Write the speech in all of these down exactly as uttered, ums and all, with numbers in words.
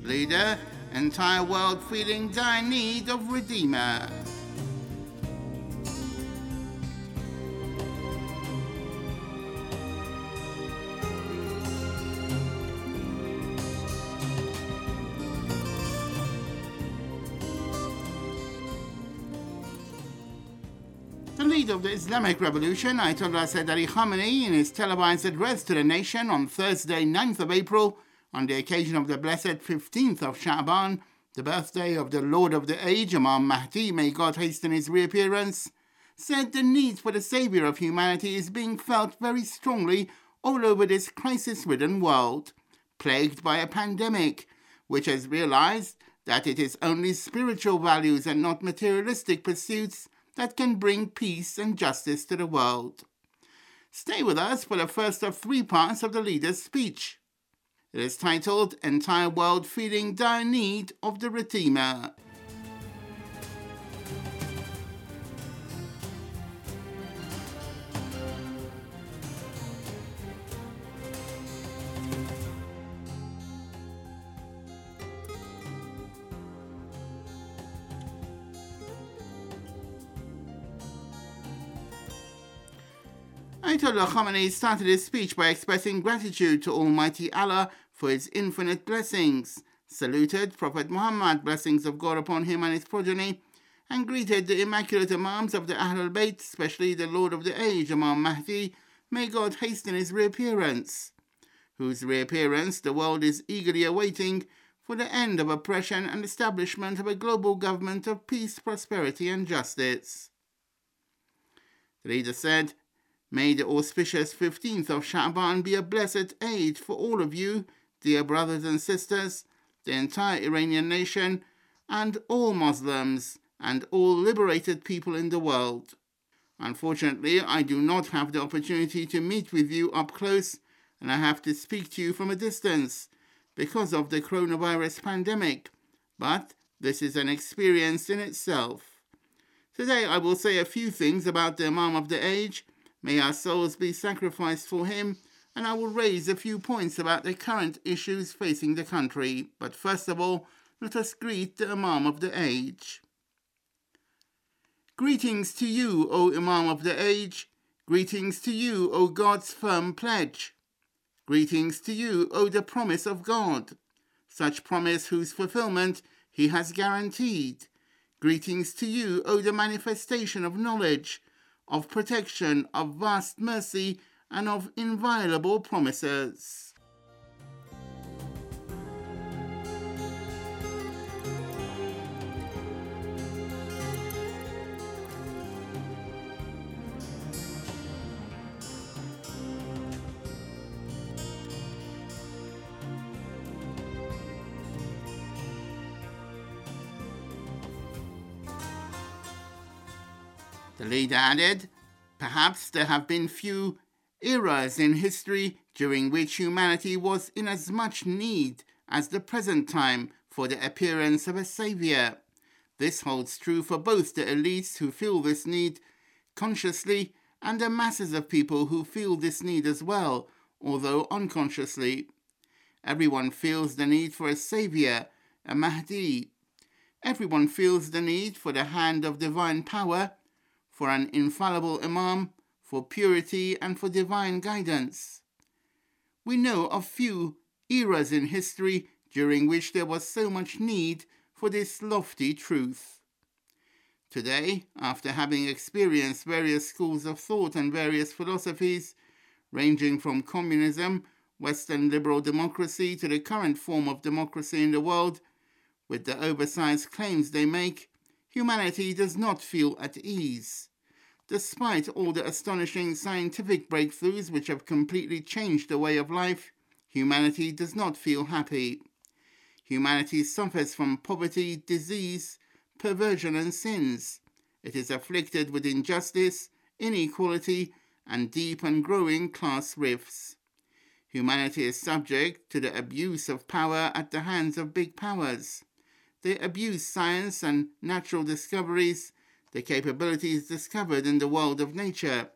Leader, entire world feeling dire need of Redeemer. The leader of the Islamic Revolution, Ayatollah Sayyid Ali Khamenei, in his televised address to the nation on Thursday, ninth of April, on the occasion of the blessed fifteenth of Sha'ban, the birthday of the Lord of the Age, Imam Mahdi, may God hasten his reappearance, said the need for the saviour of humanity is being felt very strongly all over this crisis-ridden world, plagued by a pandemic, which has realised that it is only spiritual values and not materialistic pursuits that can bring peace and justice to the world. Stay with us for the first of three parts of the leader's speech. It is titled, Entire World Feeling Dire Need of the Redeemer. Ayatollah Khamenei started his speech by expressing gratitude to Almighty Allah for his infinite blessings, saluted Prophet Muhammad, blessings of God upon him and his progeny, and greeted the immaculate Imams of the Ahlul Bayt, especially the Lord of the Age, Imam Mahdi, may God hasten his reappearance, whose reappearance the world is eagerly awaiting for the end of oppression and establishment of a global government of peace, prosperity and justice. The leader said, "May the auspicious fifteenth of Sha'ban be a blessed age for all of you, dear brothers and sisters, the entire Iranian nation, and all Muslims, and all liberated people in the world. Unfortunately, I do not have the opportunity to meet with you up close, and I have to speak to you from a distance because of the coronavirus pandemic, but this is an experience in itself. Today I will say a few things about the Imam of the Age. May our souls be sacrificed for him, and I will raise a few points about the current issues facing the country. But first of all, let us greet the Imam of the Age. Greetings to you, O Imam of the Age. Greetings to you, O God's firm pledge. Greetings to you, O the promise of God, such promise whose fulfillment he has guaranteed. Greetings to you, O the manifestation of knowledge, of protection, of vast mercy, and of inviolable promises. The leader added, perhaps there have been few eras in history during which humanity was in as much need as the present time for the appearance of a saviour. This holds true for both the elites who feel this need consciously and the masses of people who feel this need as well, although unconsciously. Everyone feels the need for a saviour, a Mahdi. Everyone feels the need for the hand of divine power, for an infallible Imam, for purity and for divine guidance. We know of few eras in history during which there was so much need for this lofty truth. Today, after having experienced various schools of thought and various philosophies, ranging from communism, Western liberal democracy, to the current form of democracy in the world, with the oversized claims they make, humanity does not feel at ease. Despite all the astonishing scientific breakthroughs which have completely changed the way of life, humanity does not feel happy. Humanity suffers from poverty, disease, perversion and sins. It is afflicted with injustice, inequality, and deep and growing class rifts. Humanity is subject to the abuse of power at the hands of big powers. They abuse science and natural discoveries, the capabilities discovered in the world of nature.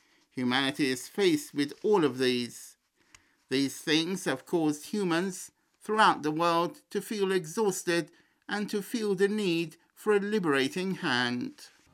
Humanity is faced with all of these. These things have caused humans, throughout the world to feel exhausted and to feel the need for a liberating hand.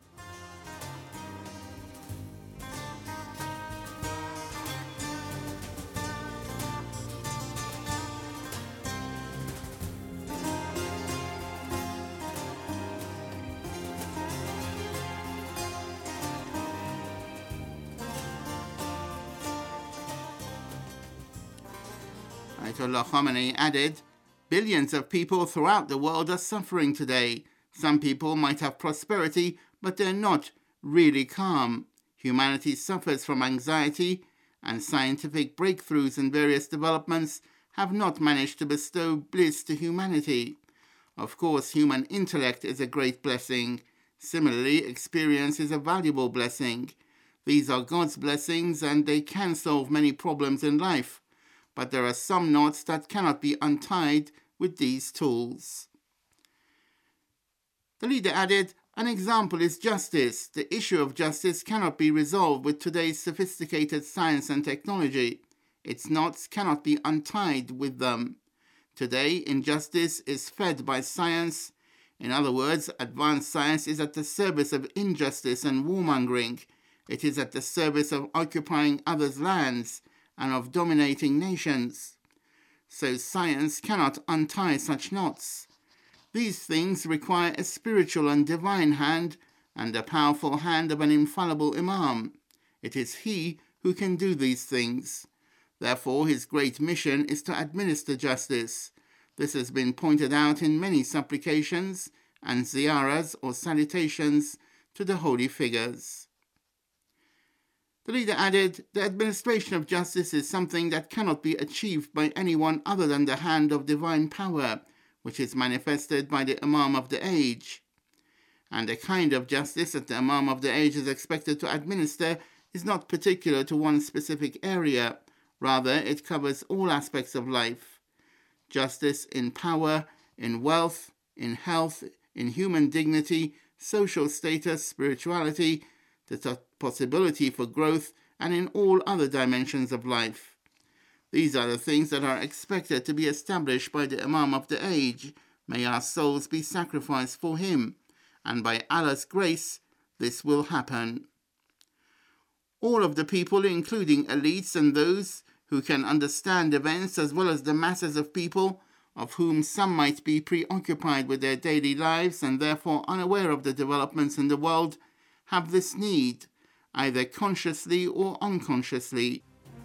Ayatollah Khamenei added, "Billions of people throughout the world are suffering today. Some people might have prosperity, but they're not really calm. Humanity suffers from anxiety, and scientific breakthroughs and various developments have not managed to bestow bliss to humanity. Of course, human intellect is a great blessing. Similarly, experience is a valuable blessing. These are God's blessings, and they can solve many problems in life. But there are some knots that cannot be untied with these tools." The leader added, "An example is justice. The issue of justice cannot be resolved with today's sophisticated science and technology. Its knots cannot be untied with them. Today, injustice is fed by science. In other words, advanced science is at the service of injustice and warmongering. It is at the service of occupying others' lands and of dominating nations. So science cannot untie such knots. These things require a spiritual and divine hand and the powerful hand of an infallible Imam. It is he who can do these things. Therefore, his great mission is to administer justice. This has been pointed out in many supplications and ziyaras or salutations to the holy figures." The leader added, "The administration of justice is something that cannot be achieved by anyone other than the hand of divine power, which is manifested by the Imam of the age. And the kind of justice that the Imam of the age is expected to administer is not particular to one specific area. Rather, it covers all aspects of life. Justice in power, in wealth, in health, in human dignity, social status, spirituality, the t- possibility for growth, and in all other dimensions of life. These are the things that are expected to be established by the Imam of the age. May our souls be sacrificed for him, and by Allah's grace, this will happen." All of the people, including elites and those who can understand events, as well as the masses of people, of whom some might be preoccupied with their daily lives and therefore unaware of the developments in the world, have this need, either consciously or unconsciously.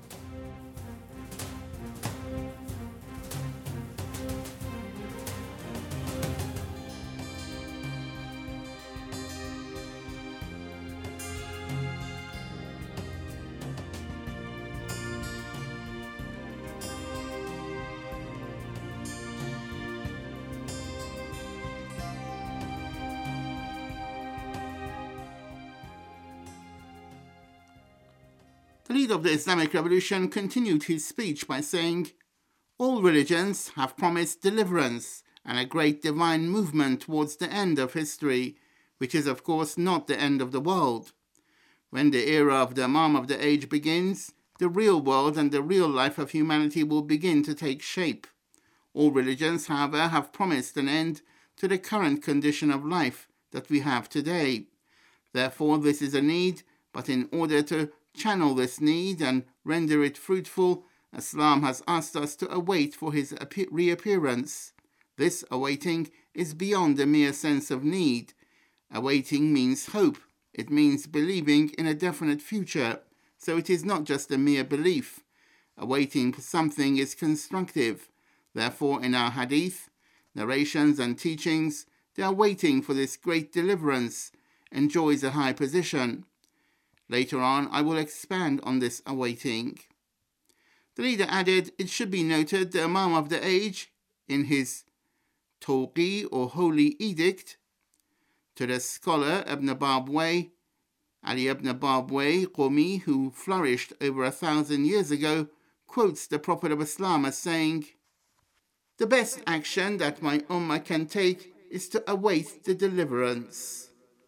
The leader of the Islamic Revolution continued his speech by saying, "All religions have promised deliverance and a great divine movement towards the end of history, which is of course not the end of the world. When the era of the Imam of the age begins, the real world and the real life of humanity will begin to take shape. All religions, however, have promised an end to the current condition of life that we have today. Therefore, this is a need, but in order to channel this need and render it fruitful, Islam has asked us to await for his reappearance. This awaiting is beyond the mere sense of need. Awaiting means hope. It means believing in a definite future. So it is not just a mere belief. Awaiting for something is constructive. Therefore, in our hadith, narrations and teachings, they are waiting for this great deliverance, enjoys a high position. Later on, I will expand on this awaiting." The leader added, "It should be noted the Imam of the age, in his Tawqi or Holy Edict, to the scholar Ibn Babway, Ali ibn Babway Qumi, who flourished over a thousand years ago, quotes the Prophet of Islam as saying, 'The best action that my ummah can take is to await the deliverance.'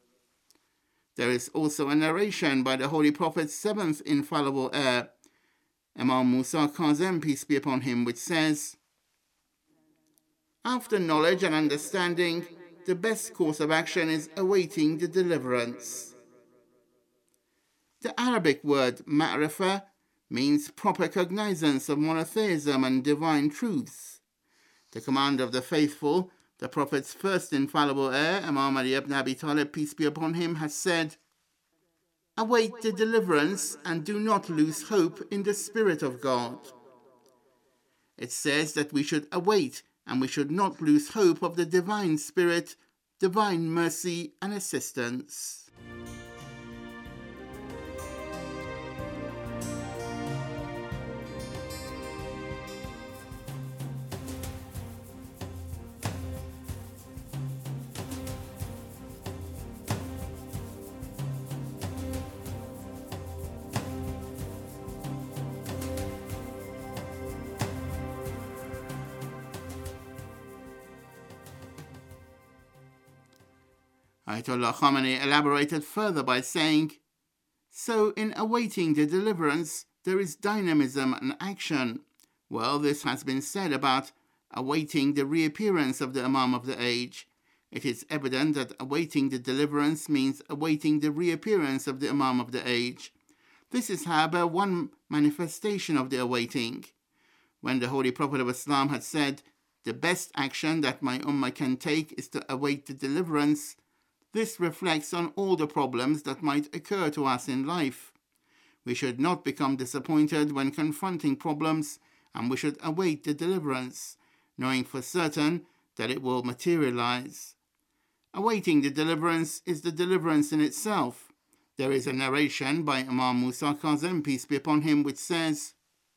There is also a narration by the Holy Prophet's seventh infallible heir, Imam Musa Kazem, peace be upon him, which says, After knowledge and understanding, the best course of action is awaiting the deliverance. The Arabic word ma'rifah means proper cognizance of monotheism and divine truths. The commander of the faithful, the Prophet's first infallible heir, Imam Ali ibn Abi Talib, peace be upon him, has said, "Await the deliverance and do not lose hope in the Spirit of God." It says that we should await and we should not lose hope of the divine spirit, divine mercy and assistance. Ayatollah Khamenei elaborated further by saying, "So in awaiting the deliverance, there is dynamism and action." Well, this has been said about awaiting the reappearance of the Imam of the age. It is evident that awaiting the deliverance means awaiting the reappearance of the Imam of the age. This is, however, one manifestation of the awaiting. When the Holy Prophet of Islam had said, "The best action that my ummah can take is to await the deliverance," this reflects on all the problems that might occur to us in life. We should not become disappointed when confronting problems, and we should await the deliverance, knowing for certain that it will materialize. Awaiting the deliverance is the deliverance in itself. There is a narration by Imam Musa Kazim, peace be upon him, which says,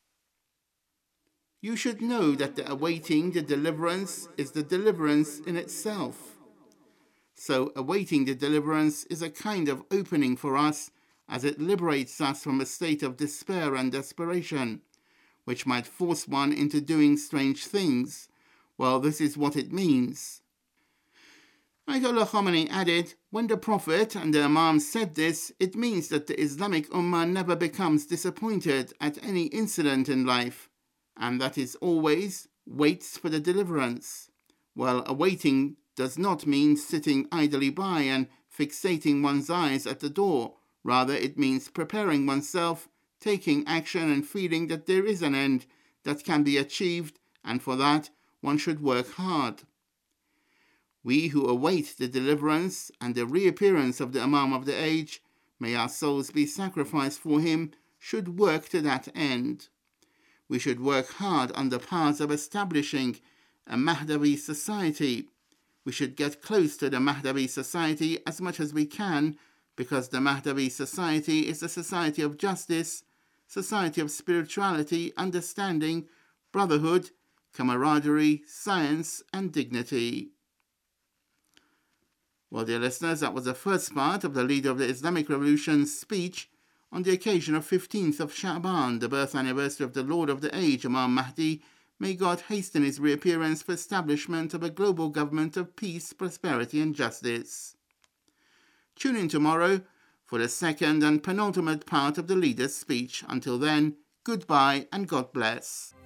"You should know that the awaiting the deliverance is the deliverance in itself." So awaiting the deliverance is a kind of opening for us as it liberates us from a state of despair and desperation, which might force one into doing strange things. Well, this is what it means. Ayatollah Khamenei added, when the Prophet and the Imam said this, it means that the Islamic Ummah never becomes disappointed at any incident in life, and that it always waits for the deliverance. Well, awaiting does not mean sitting idly by and fixating one's eyes at the door. Rather, it means preparing oneself, taking action and feeling that there is an end that can be achieved, and for that one should work hard. We who await the deliverance and the reappearance of the Imam of the age, may our souls be sacrificed for him, should work to that end. We should work hard on the path of establishing a Mahdavi society. We should get close to the Mahdavi society as much as we can, because the Mahdavi society is a society of justice, society of spirituality, understanding, brotherhood, camaraderie, science, and dignity. Well, dear listeners, that was the first part of the leader of the Islamic Revolution's speech on the occasion of fifteenth of Sha'ban, the birth anniversary of the Lord of the Age, Imam Mahdi. May God hasten his reappearance for establishment of a global government of peace, prosperity, and justice. Tune in tomorrow for the second and penultimate part of the leader's speech. Until then, goodbye and God bless.